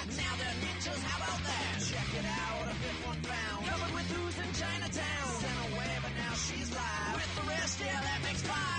Now they're ninjas, how about that? Check it out, a fifth one found. Covered with who's in Chinatown. Sent away, but now she's live. With the rest, yeah, that makes 5.